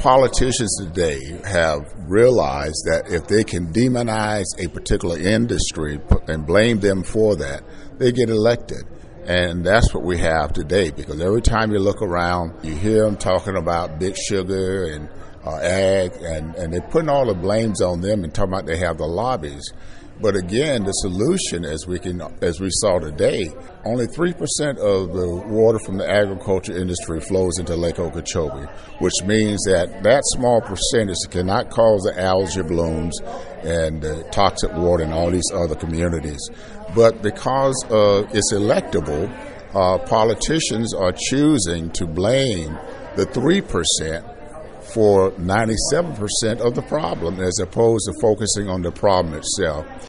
Politicians today have realized that if they can demonize a particular industry and blame them for that, they get elected. And that's what we have today, because every time you look around, you hear them talking about big sugar and ag, and they're putting all the blames on them and talking about they have the lobbies. But again, the solution, as we saw today, only 3% of the water from the agriculture industry flows into Lake Okeechobee, which means that small percentage cannot cause the algae blooms and toxic water in all these other communities. But because it's electable, politicians are choosing to blame the 3% for 97% of the problem, as opposed to focusing on the problem itself.